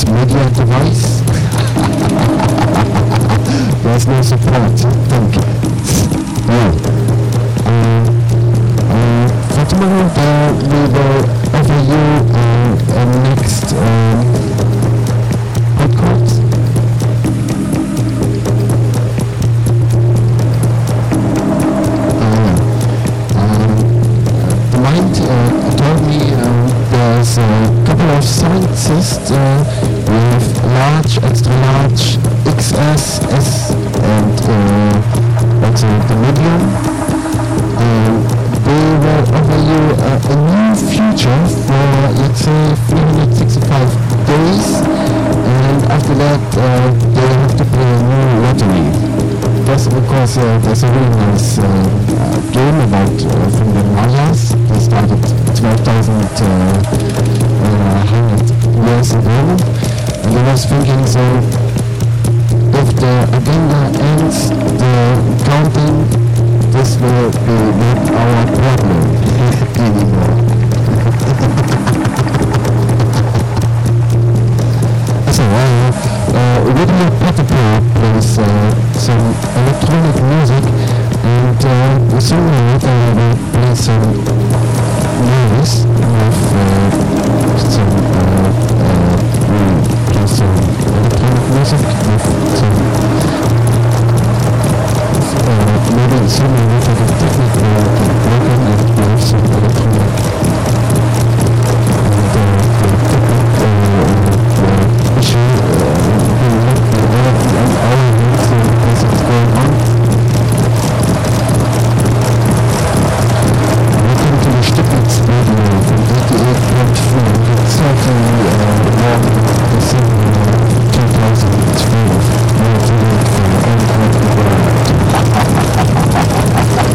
media device. There's no support. Thank you. Yeah. For tomorrow, we will offer you next podcast. Mind told me there's a couple of scientists with large, extra large, XS, S, and also the medium. They will offer you a new future for, let's say, 365 days, and after that they have to play a new lottery. That's because there's a really nice game about from the Mayas. They started 12,100 years ago, and I was thinking, so if the agenda ends the counting, this will be not our problem anymore. So Radio Potapur plays some electronic music, and sooner or later we will play some movies with some electronic music with some maybe someone with a technical program and with some electronic issue as it's going on. Welcome to the Stipitz Radio from 88.4. It's certainly warm December 2012. We're doing it for all over the world.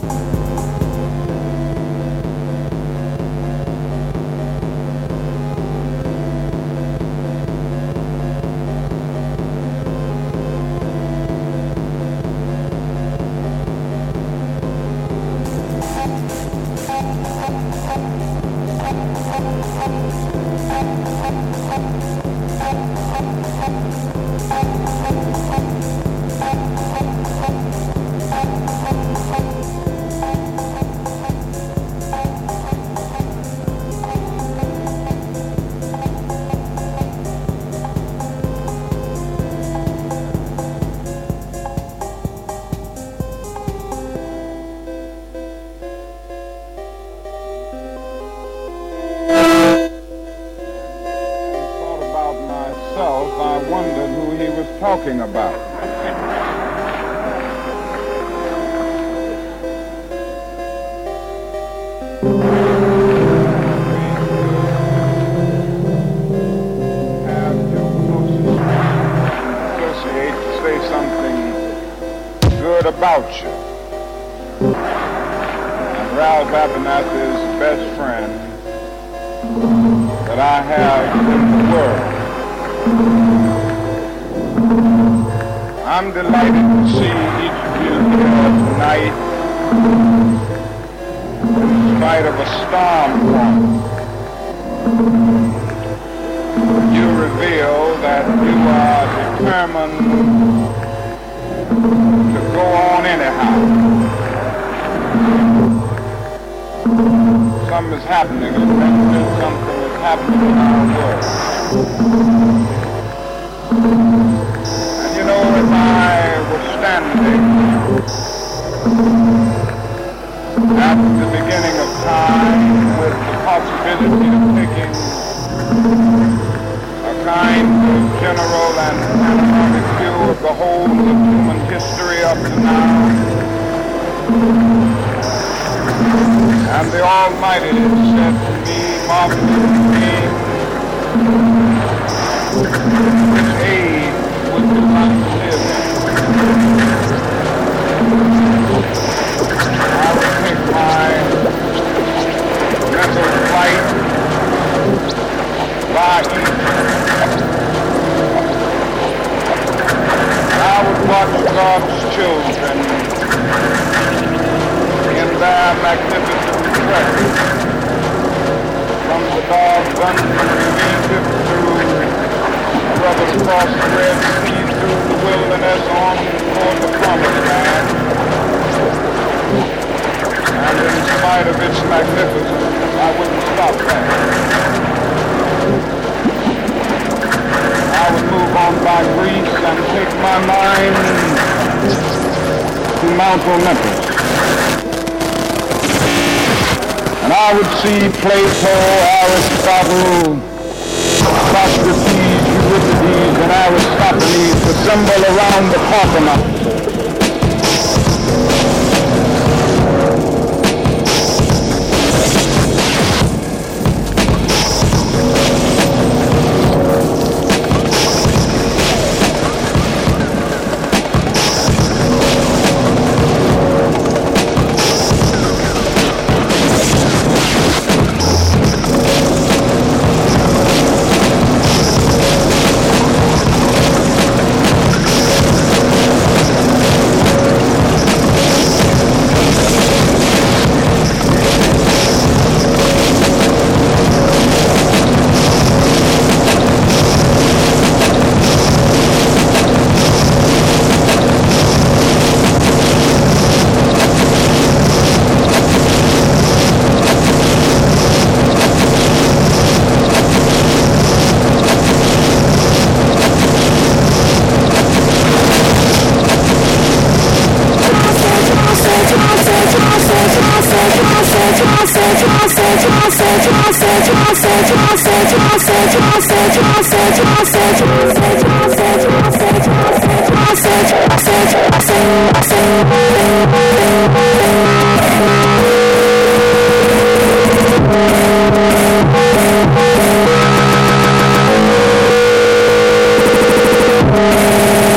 Talking about. Have to associate to say something good about you. And Ralph Abernathy is the best friend that I have in the world. I'm delighted to see each of you here tonight in spite of a storm coming. You reveal that you are determined to go on anyhow. Something is happening. Something is happening in our world. You know, if I was standing at the beginning of time with the possibility of taking a kind of general and panoramic view of the whole of human history up to now, and the Almighty said to me, Martin Luther King, which age would you like to live in? I would take my mental flight by east. I would watch God's children in their magnificent dress, from the dog dungeon of Egypt through brothers across the Red Sea, through the wilderness on toward the promised land. And in spite of its magnificence, I wouldn't stop there. I would move on by Greece and take my mind to Mount Olympus. And I would see Plato, Aristotle, Socrates, Euripides, and Aristophanes assemble around the Parthenon. We'll be right back.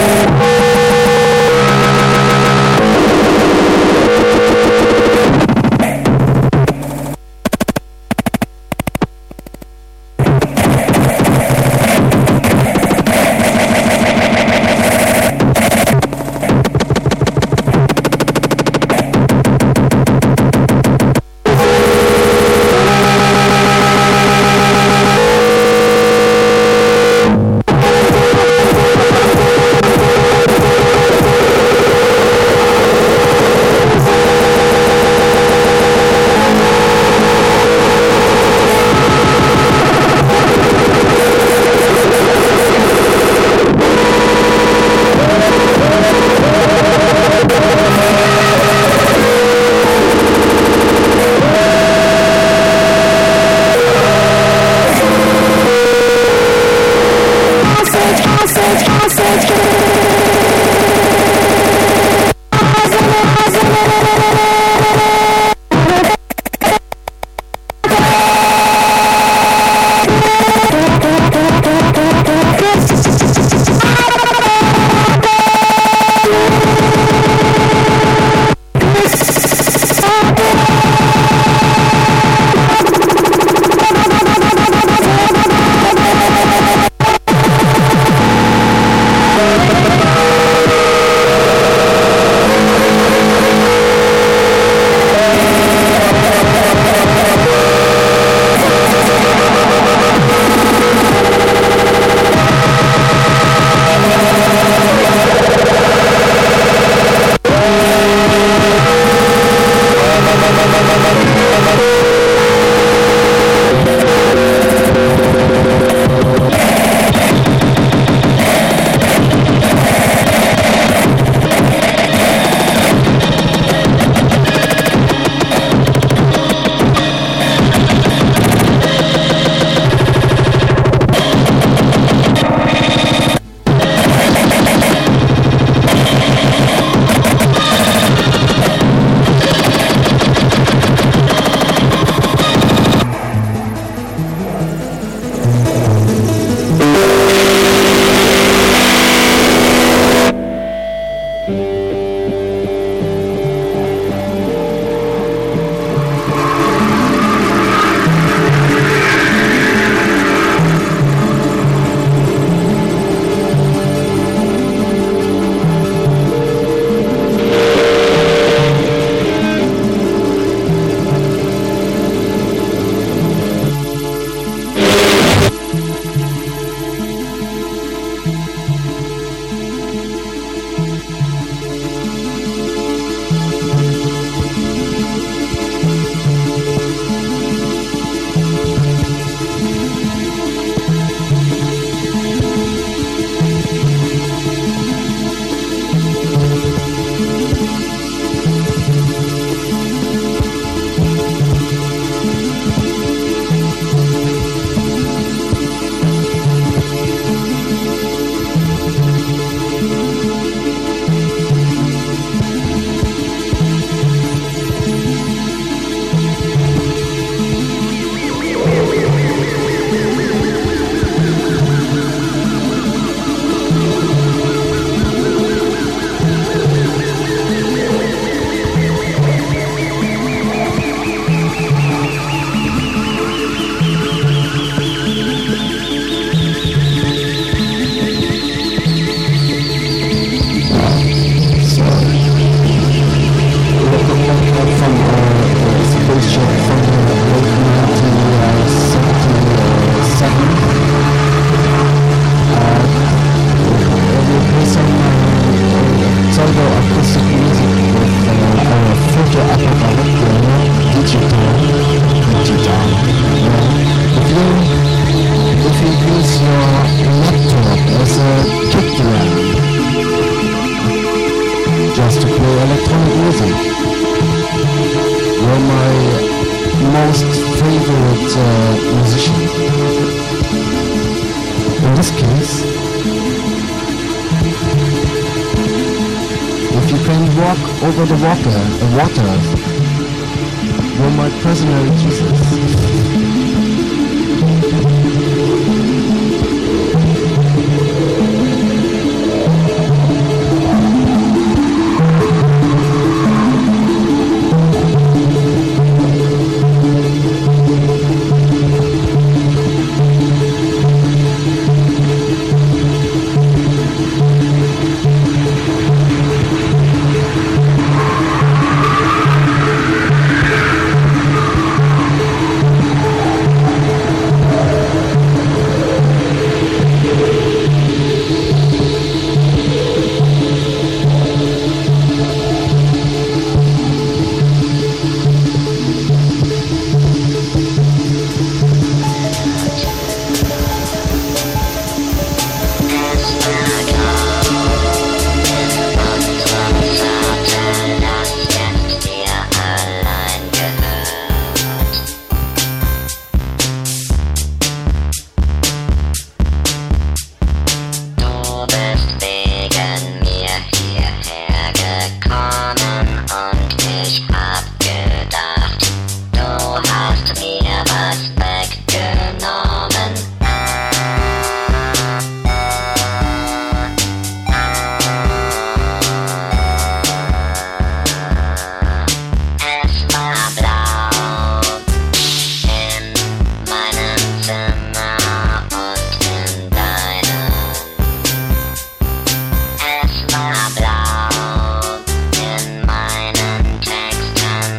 rhythm. You're my most favorite musician. In this case, if you can walk over the water, you're my prisoner Jesus. In meinen Texten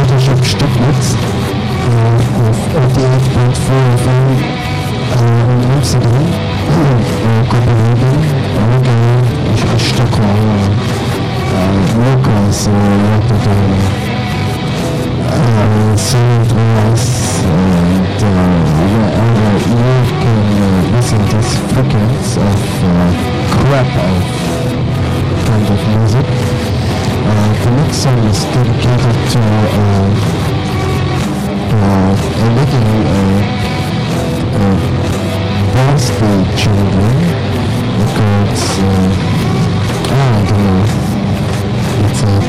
Photoshop Stiglitz of 88.4 FM in Amsterdam, Copenhagen, Oregon, Stockholm, Lucas, Rotterdam, St. Louis, and wherever you can listen to this frequency of crap of kind of music. The next song is dedicated to a little birthday children because I don't know, it's not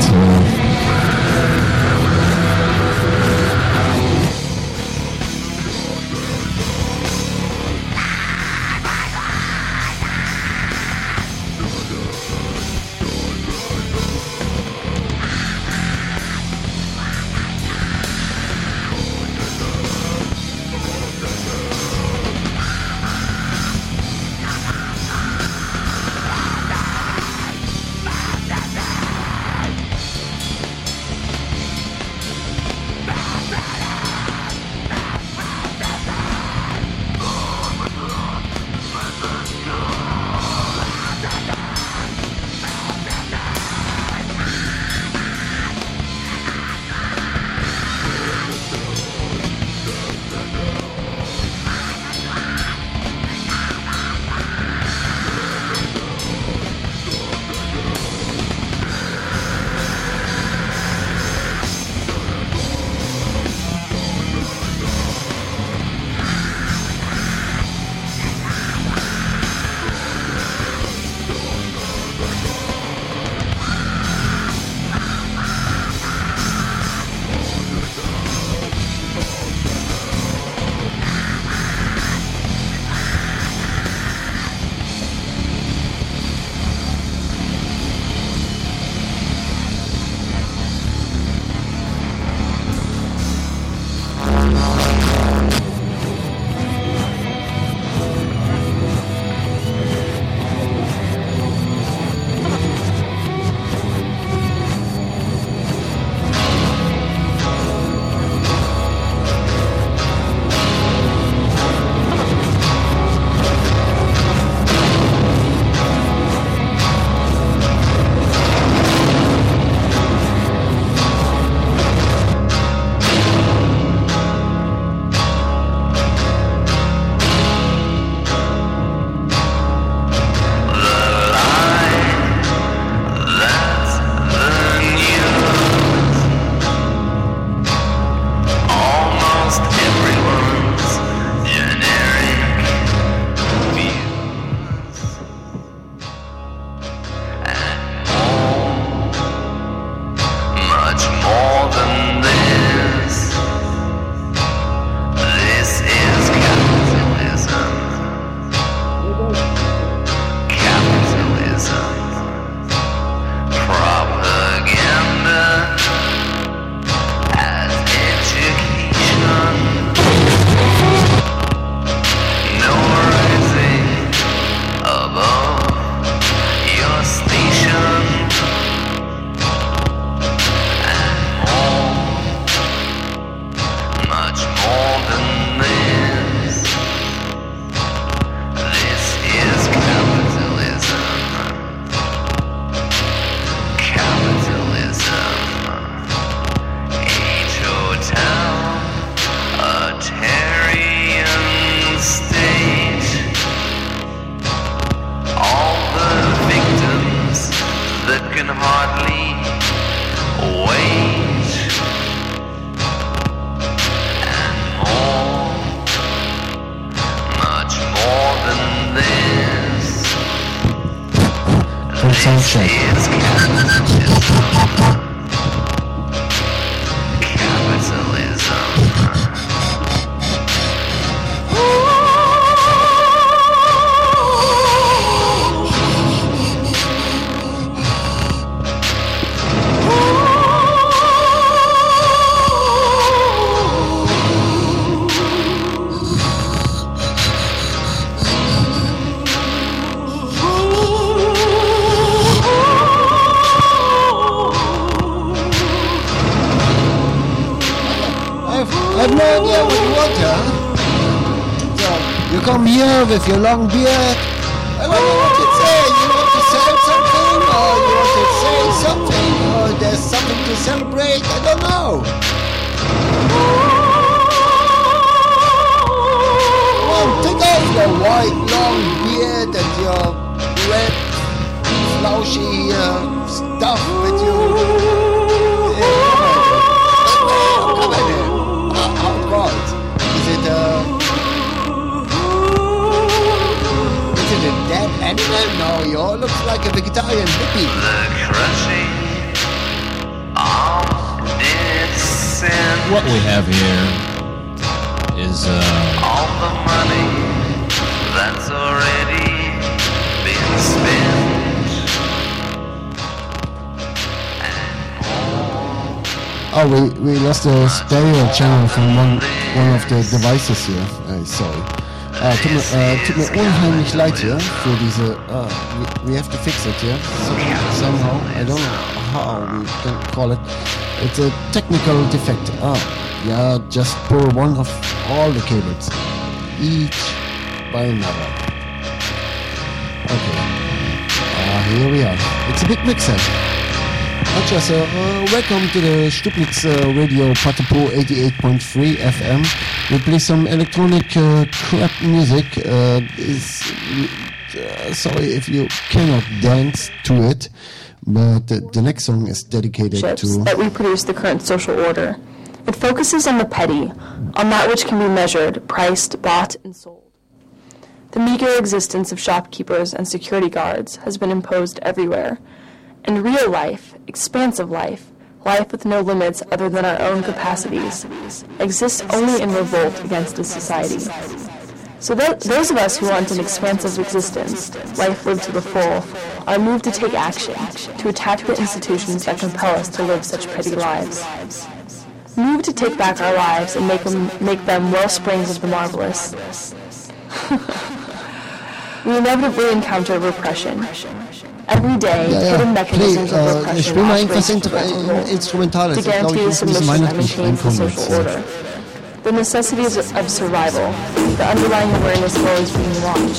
I have no idea what you want, huh? So, you come here with your long beard. I don't know what to say. You want to sell something, or you want to say something, or there's something to celebrate? I don't know. Come on, take off your white long beard and your red slouchy stuff with you. Come on in. Oh God. Is it a dead animal? No, you look like a vegetarian hippie. The crushing of dissent. What we have here is All the money that's already been spent. Oh, we lost the stereo channel from one of the devices here. Sorry. Tut mir unheimlich leid hier für diese. We have to fix it, yeah. Somehow, I don't know how we can call it. It's a technical defect. Yeah, just pull one of all the cables, each by another. Okay. Here we are. It's a big mixer. Just welcome to the Stupnitz Radio Patapo 88.3 FM. We play some electronic crap music. Sorry if you cannot dance to it, but the next song is dedicated to that reproduce the current social order. It focuses on the petty, on that which can be measured, priced, bought, and sold. The meager existence of shopkeepers and security guards has been imposed everywhere. And real life, expansive life, life with no limits other than our own capacities, exists only in revolt against this society. So those of us who want an expansive existence, life lived to the full, are moved to take action, to attack the institutions that compel us to live such petty lives. Moved to take back our lives and make them wellsprings of the marvelous. We inevitably encounter repression. Every day, hidden mechanisms of repression operate to guarantee the submission that maintains the social order. The necessities of survival, the underlying awareness of always being watched.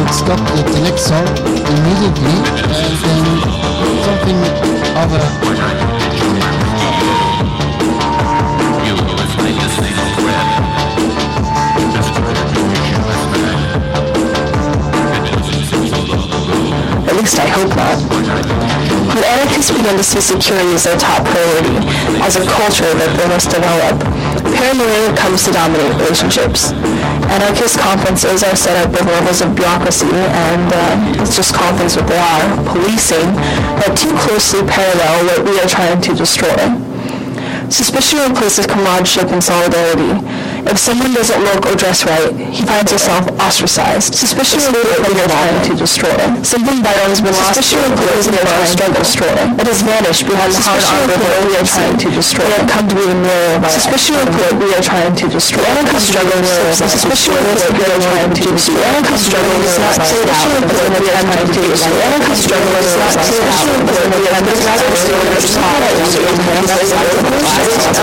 stop the next song immediately, and then something of a You will find this thing on the web. At least I hope not. When anarchists began to see security as their top priority, as a culture that they must develop, paranoia comes to dominate relationships. Anarchist conferences are set up with levels of bureaucracy and, let's just call things what they are, policing, that too closely parallel what we are trying to destroy. Suspicion replaces comradeship and solidarity. If someone doesn't look or dress right, he finds himself ostracized. Suspicion replaces what we are trying to destroy. Something vital has been lost. Suspicion replaces what we are trying to destroy. It has vanished behind the hard armor of what we are trying to destroy. It has come to be the mirror of our suspicion replaces what we are trying to destroy. Anarchist struggle mirror. Suspicion replaces what we are trying to destroy. Anarchist struggle is not played out as what we are trying to destroy. Anarchist struggle is not played out as what we are trying to destroy.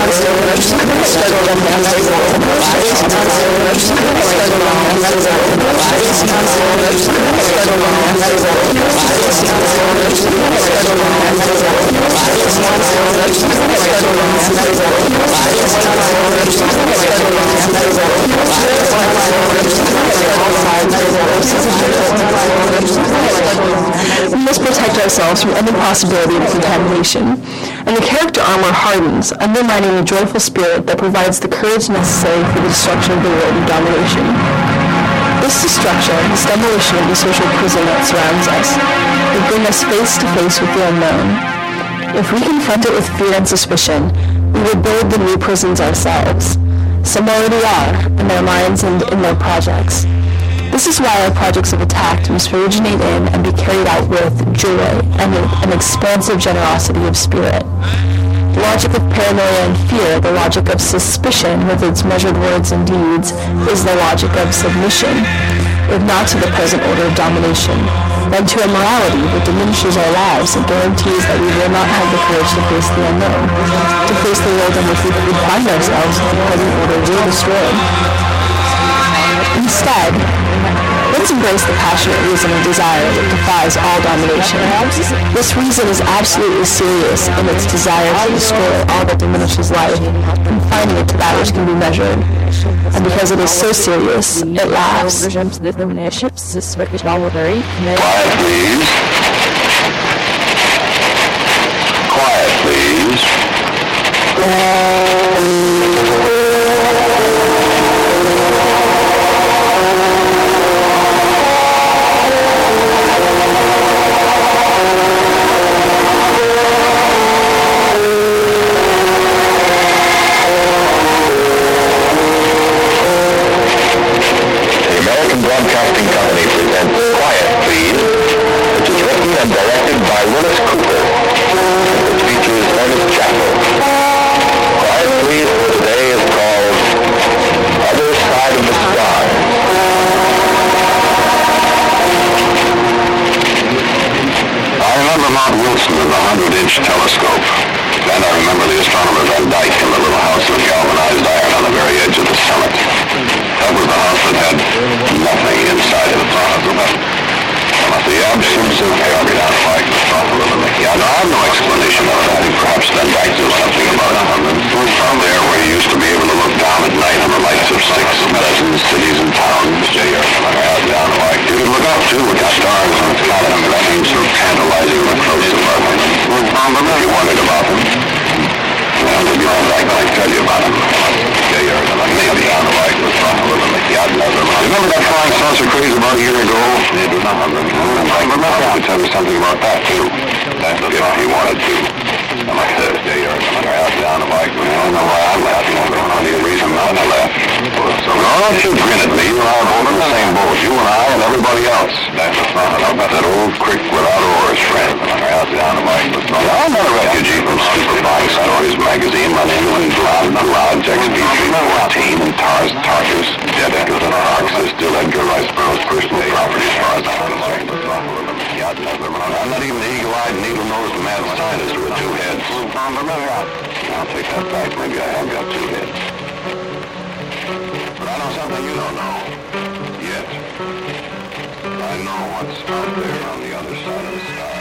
We must protect ourselves from any possibility of contamination, and the character armor hardens, undermining the joyful spirit that provides the courage necessary for the destruction of the world of domination. This destruction, this demolition of the social prison that surrounds us, will bring us face to face with the unknown. If we confront it with fear and suspicion, we will build the new prisons ourselves. Some already are, in their minds and in their projects. This is why our projects of attack must originate in and be carried out with joy and an expansive generosity of spirit. The logic of paranoia and fear, the logic of suspicion with its measured words and deeds, is the logic of submission, if not to the present order of domination, then to a morality that diminishes our lives and guarantees that we will not have the courage to face the unknown, to face the world in which we could find ourselves if the present order will destroy. Instead, let's embrace the passionate reason and desire that defies all domination. This reason is absolutely serious in its desire to destroy all that diminishes life, confining it to that which can be measured. And because it is so serious, it laughs. Quiet, please. Quiet, please. Broadcasting Company presents Quiet, Please, which is written and directed by Willis Cooper. It features Ernest Chappell. Quiet, Please for today is called Other Side of the Sky. I remember Mount Wilson and the 100-inch telescope. Then I remember the astronomer Van Dyke in the little house of galvanized iron on the very edge of the summit. That was the house that had nothing inside of it. The absence of aerodynamic I have no explanation of it. I think perhaps Van Dyke knew something about it. From there where you used to be able to look down at night on the lights of 6 dozen cities and towns. You could look up too at the stars and the planets that seemed so tantalizing and close above them. If you wondered about them. Well, maybe Van Dyke might tell you about them. Remember that flying saucer craze about a year ago? I could tell you something about that too. If he wanted to. Like this, down the bike. I don't know why I'm laughing. I don't know the reason I left. So don't you grin at me. You're all both in the same boat. You and I and everybody else. That's about that old creek without oars, friend. Down the bike. I'm not a refugee from Stupid Bike Stories magazine. My name is Lodge XB314 and Tartarus. Dead Edgar and Arcs is still Edgar Rice Burroughs' personal property as far as I'm concerned. I'm not even the eagle-eyed, needle-nosed mad scientist with 2 heads. I'll take that back. Maybe I have got 2 heads. But I know something you don't know. Yet. I know what's out there on the other side of the sky?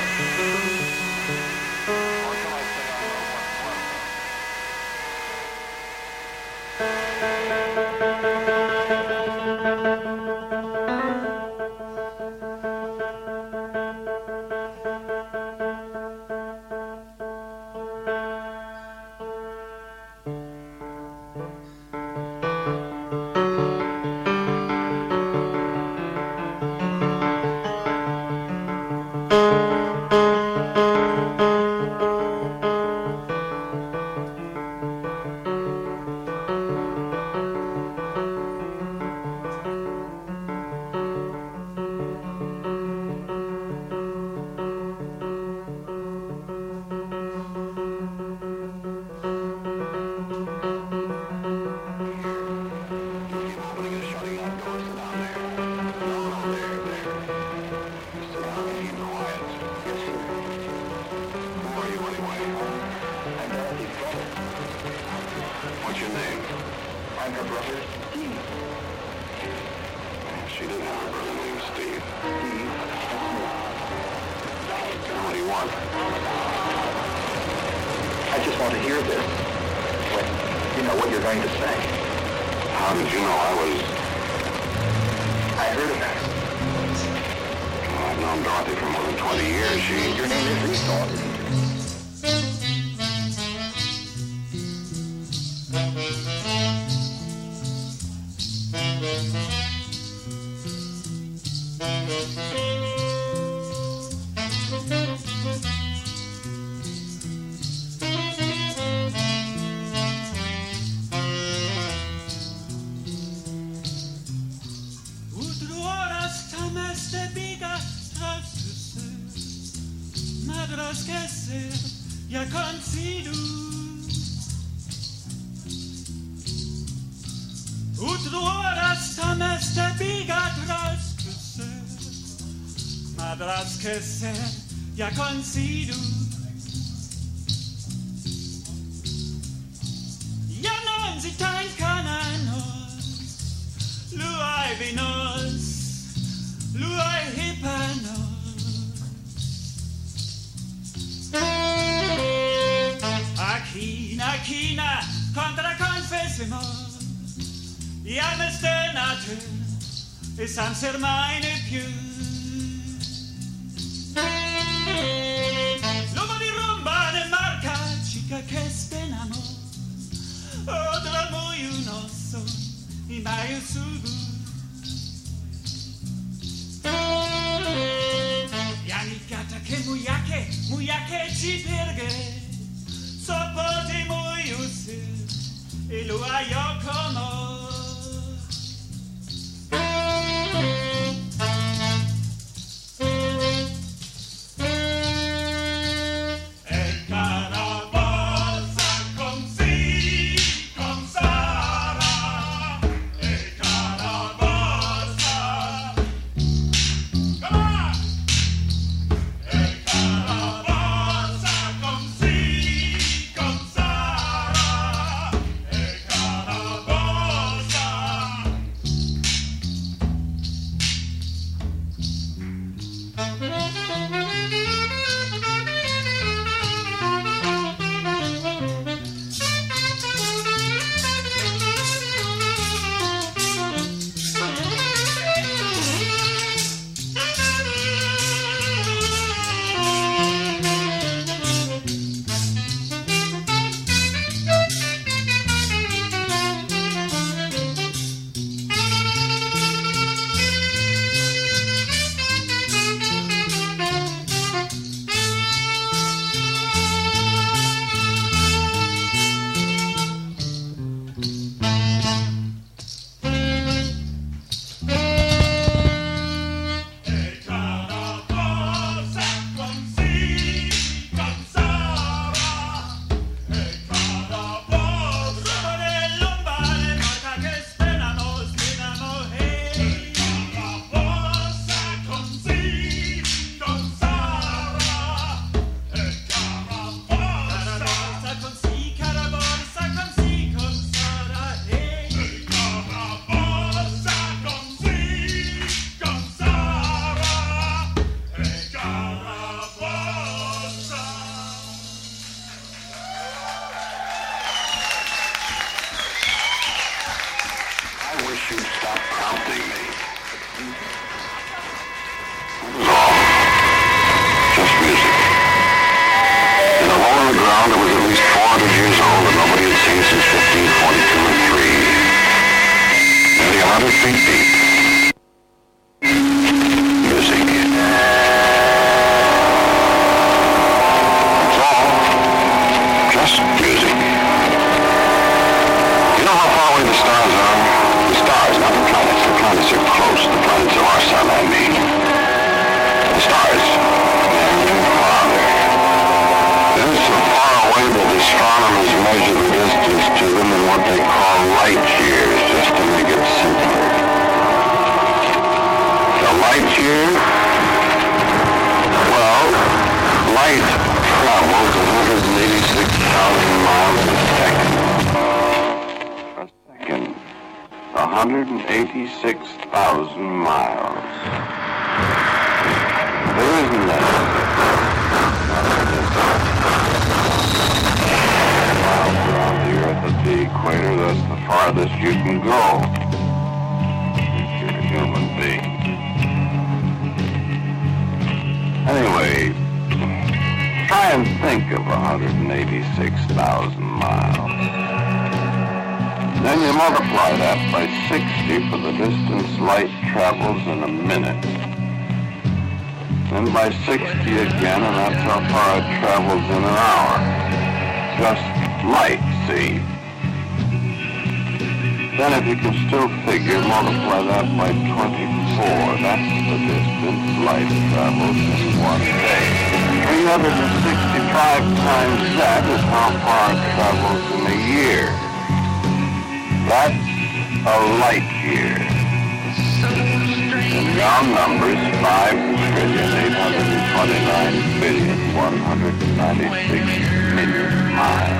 Or can I say I know what's worth it? What's your name? I'm her brother, Steve. She did have a brother named Steve. Steve? What do you want? I just want to hear this. You know what you're going to say. How did you know I heard of that. Well, I've known Dorothy for more than 20 years. Your name is Esau, isn't it? Ja considu Utruoras tameste bigat raskese Madraskese ja considu Ja non si tain cananos Luai vinos Luai hippanos China contra confessimo I ameste natur E san ser meine più L'uomo di rumba de marca chica che spenamo Odra moju noso I maju sugu Janikata che mujake ci perge Sopoti mój usyr I lua yokomo 100 feet deep. Music. That's all. Just music. You know how far away the stars are? The stars, not the planets. The planets are close. The planets of our sun, I mean. The stars. They're farther. They're so far away that astronomers measure the distance to them in what they call light years, just to make it simpler. The light year? Well, light travels 186,000 miles a second. A second. 186,000 miles. There isn't that. Miles around the Earth at the equator, that's the farthest you can go. If you're a human being. Anyway, try and think of 186,000 miles. Then you multiply that by 60 for the distance light travels in a minute. Then by 60 again, and that's how far it travels in an hour. Just light, see? Then if you can still figure, multiply that by 24. That's the distance light travels in one day. 365 times that is how far it travels in a year. That's a light year. In round numbers, 5,829,196,000,000 miles.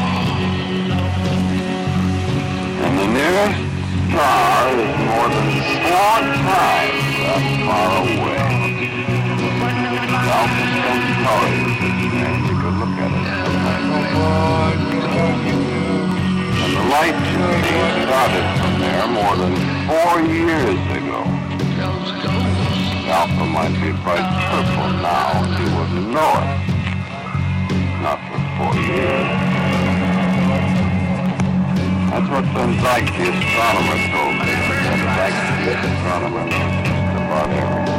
And the nearest star is more than 4 times that far away. Alpha Centauri is its name. You could look at it sometime. And the light journey started from there more than 4 years ago. Alpha might be bright purple now, and you wouldn't know it. Not for 4 years. That's what Van Dyke, the astronomer, told me. Van Dyke, the astronomer, knows just about everything.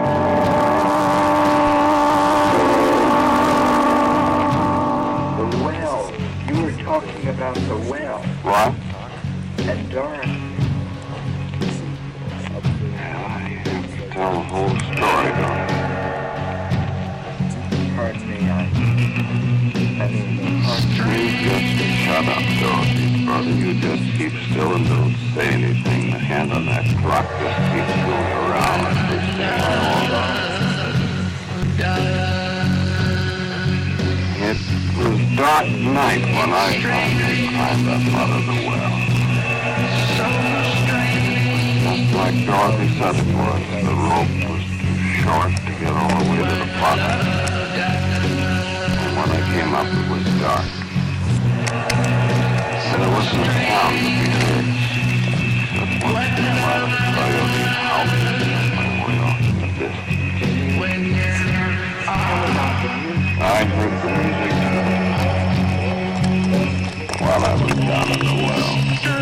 The well. You were talking about the well. What? And Doris. Well, you have to tell the whole story, don't you? Pardon me, I mean, You just shut up, Dorothy, brother. You just keep still and don't say anything. The hand on that clock just keeps going around. First thing I know, it was dark night when I finally climbed up out of the well. Just like Dorothy said it was, the rope was too short to get all the way to the bottom. And when I came up, it was dark. And there wasn't a sound to be heard. Except once in a while, a coyote howling on my way off in the distance. I heard the music while I was down in the well.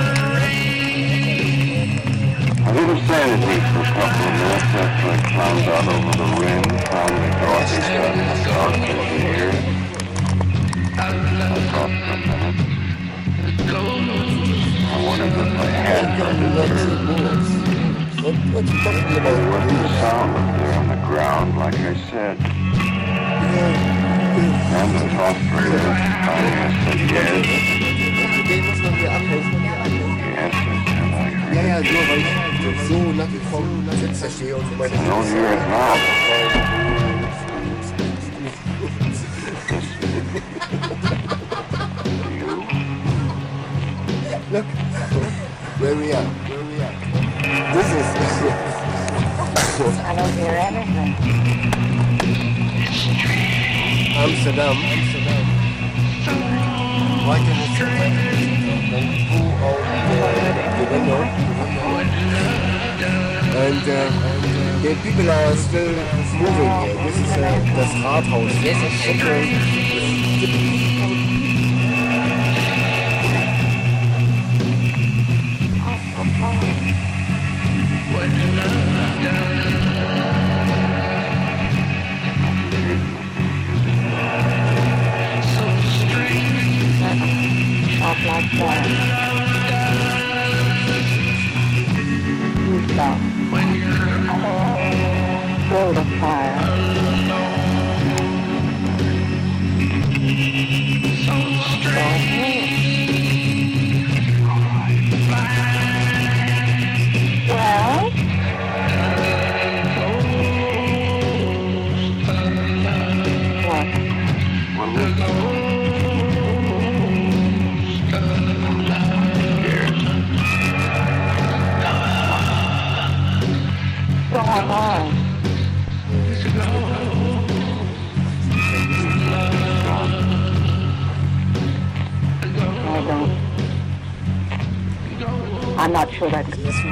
I didn't say anything for a couple of minutes after I climbed out over the rim, finally Dorothy got dark in the ear. I thought for a minute. I wondered if my head turned into her. There wasn't a sound up there on the ground, like I said. And I talked for a minute. Finally I said yes. Yes, I said I heard it. I don't hear it now. Look, where we are. This is... I don't hear anything. Amsterdam. Why can it say pull out the window? And the people are still moving here. This is das Rathaus. Yes, it's Build a fire. Well? Go on. I don't. I'm not sure that.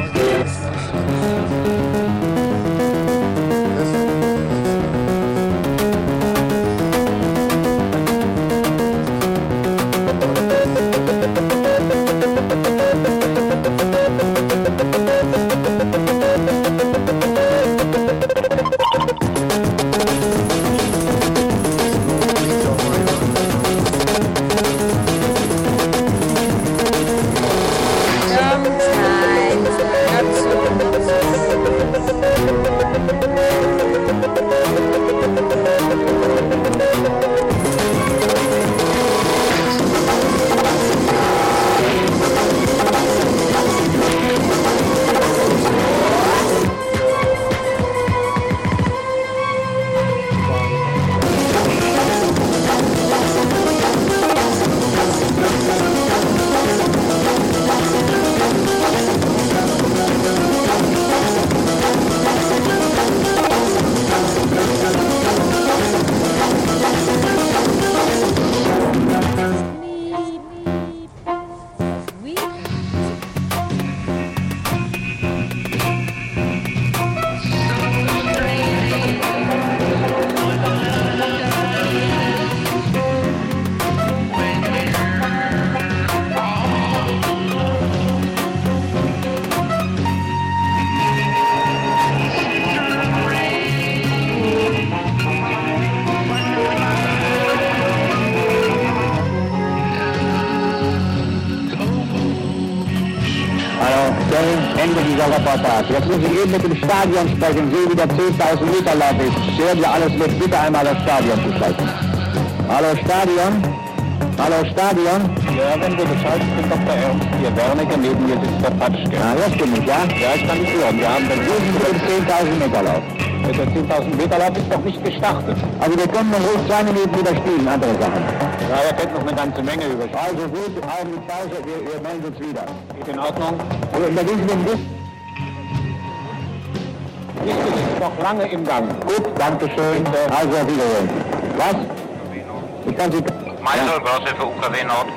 Ende dieser Reportage. Jetzt muss ich eben mit dem Stadion sprechen, sehe, wie der 10.000 Meter Lauf ist. Hören Sie alles mit, bitte einmal das Stadion zu schalten. Hallo Stadion? Hallo Stadion? Ja, wenn du Bescheid bist, Dr. Ernst, hier Wernicke, neben mir sitzt der Patschke. Ja, hörst du mich, ja? Ja, ich kann dich hören. Wir haben den mit dem 10.000 Meter Lauf. Der 10.000 Meter Lauf ist noch nicht gestartet. Also wir können noch ruhig 2 Minuten überspielen, andere Sachen. Ja, er kennt noch eine ganze Menge über. Also gut, haben die Pause, wir melden uns wieder. Geht in Ordnung. Also, da gehen Sie den Bus. Liste ist noch lange im Gang. Gut, danke schön. Also wiederholen. Was? Ich kann Sie... Meisel, Börse für UKW Nord.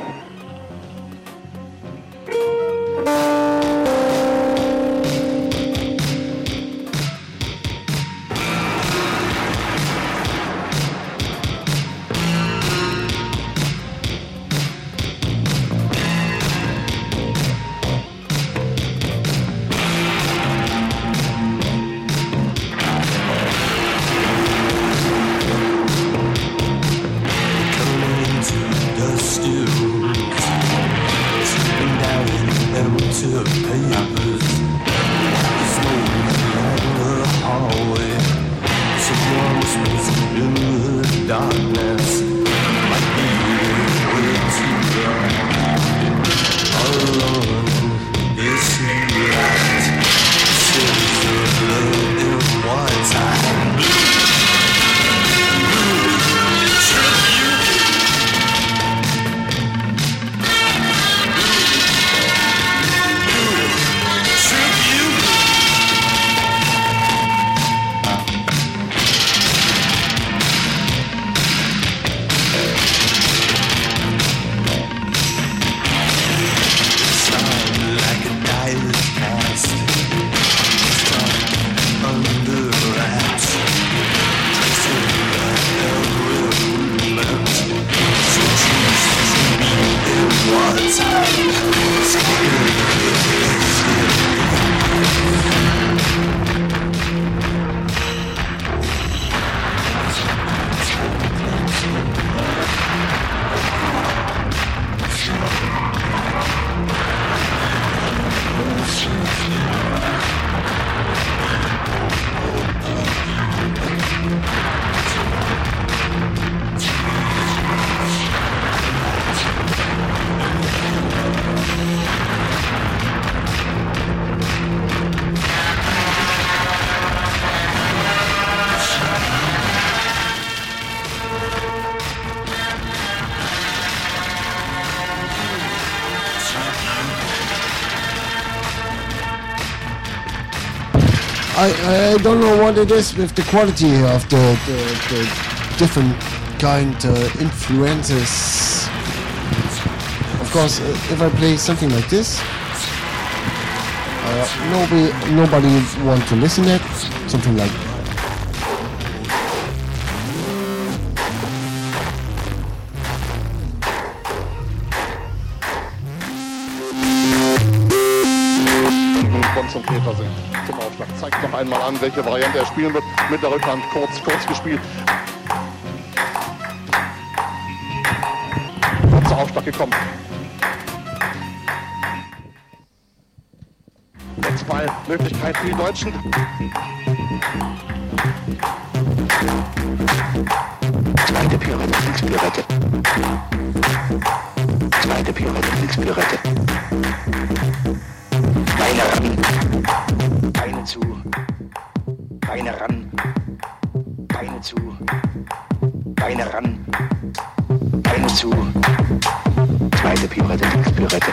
I don't know what it is with the quality of the different kind influences. Of course, if I play something like this, nobody want to listen to it. Something like. Konzentrierter sind zum Aufschlag. Zeigt noch einmal an, welche Variante er spielen wird. Mit der Rückhand kurz gespielt. Kurzer Aufschlag gekommen. Netzball-Möglichkeit für die Deutschen. Zweite Pirouette, Fliegspirouette. Zweite Pirouette, Fliegspirouette. Beine ran, Beine zu, Beine ran, Beine zu, Beine ran, Beine zu. Zweite Pirouette, Fliegspirouette.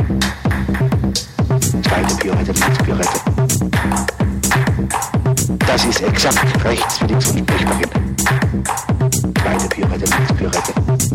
Zweite Pirouette, Fliegspirouette. Das ist exakt rechts für die Zungenbrecherin. Zweite Pirouette,